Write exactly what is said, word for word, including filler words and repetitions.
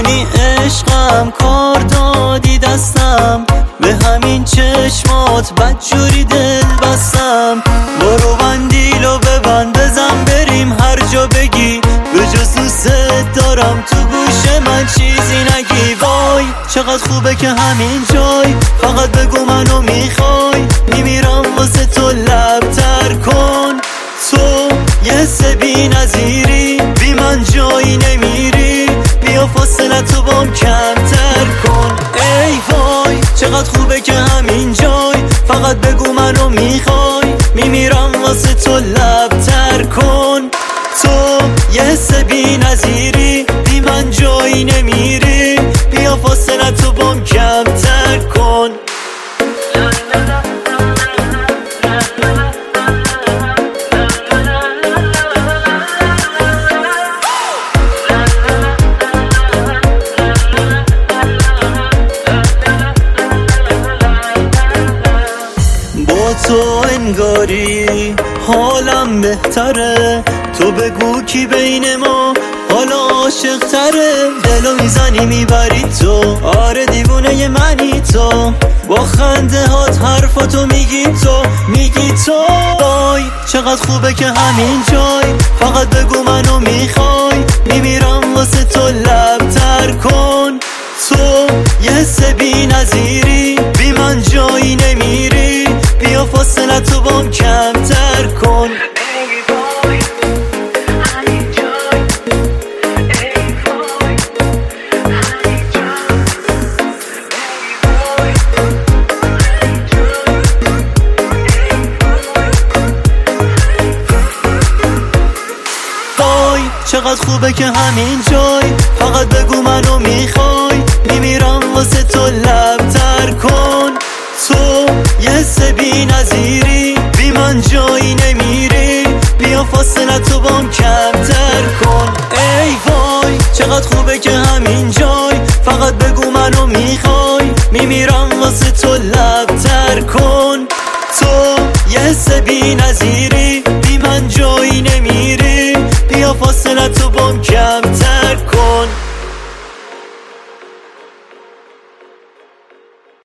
میدونی عشقم کار دادی دستم، به همین چشمات بدجوری دل بستم. برو بندیلو ببند بزن بریم هر جا بگی، به جز دوست دارم تو گوش من چیزی نگی. وای چقدر خوبه که همین جای، فقط بگو منو میخوای، میمیرم واسه تو لب تر کن. تو یه سبی نظیری، بی من جایی نمیری، بیا فاصله تو بام کمتر کن. ای وای چقدر خوبه که همین جای، فقط بگو منو میخوای، میمیرم واسه تو لب تر کن. تو یه سبی نظیری، بی من جایی نمیری، بیا فاصله تو بام کمتر کن. تو انگاری حالم بهتره، تو بگو کی بین ما حالا عاشق تره. دلو میزنی میبری تو، آره دیوونه ی منی تو، با خنده هات حرفاتو میگی تو میگی تو. وای چقدر خوبه که همین جای، فقط بگو منو میخوای، میمیرم واسه تو لب تر کن. تو یه سبی نظیری، بی من جایی نمیری، بیا فاصله تو بام کمتر کن. چقدر خوبه که همین جای، فقط بگو منو میخوای، میمیرم واسه تو لب تر کن. تو یه سبی نظیری، بی من جایی نمیری، بیا فاصله تو بام کمتر کن. ای وای چقدر خوبه که همین جای، فقط بگو منو میخوای، میمیرم واسه تو لب تر کن. تو یه سبی نظیری، بی من جایی نمیری، بیا فاصله تو با